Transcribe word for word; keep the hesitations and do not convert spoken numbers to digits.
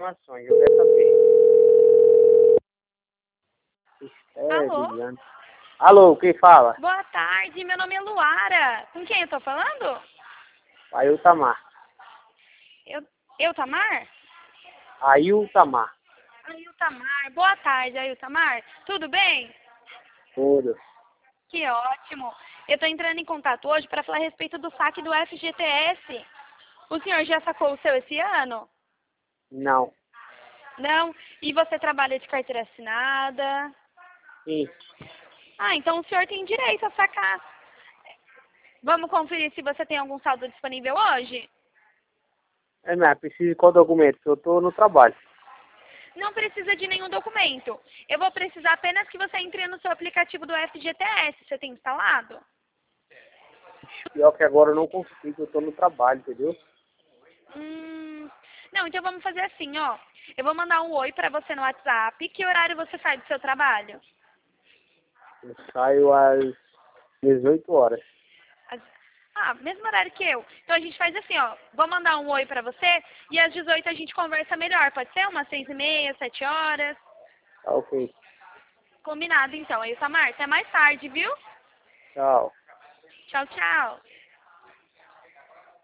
informações. Eu quero saber. É, Alô? Viviane. Alô, quem fala? Boa tarde, meu nome é Luara. Com quem eu tô falando? Ailtamar. Eu, eu Tamar? Ailtamar. Ailtamar. Boa tarde, Ailtamar. Tudo bem? Tudo. Que ótimo. Eu tô entrando em contato hoje para falar a respeito do saque do F G T S. O senhor já sacou o seu esse ano? Não. Não? E você trabalha de carteira assinada? Sim. Ah, então o senhor tem direito a sacar. Vamos conferir se você tem algum saldo disponível hoje? É, mas preciso de qual documento? Eu tô no trabalho. Não precisa de nenhum documento. Eu vou precisar apenas que você entre no seu aplicativo do F G T S. Você tem instalado? Pior que agora eu não consigo, eu tô no trabalho, entendeu? Hum, não, então vamos fazer assim, ó. Eu vou mandar um oi pra você no WhatsApp. Que horário você sai do seu trabalho? Eu saio às dezoito horas. As- Ah, mesmo horário que eu. Então a gente faz assim, ó. Vou mandar um oi pra você e às dezoito a gente conversa melhor. Pode ser? Umas seis e meia, sete horas. Tá ok. Combinado, então. Aí, Samar, até mais tarde, viu? Tchau. Tchau, tchau.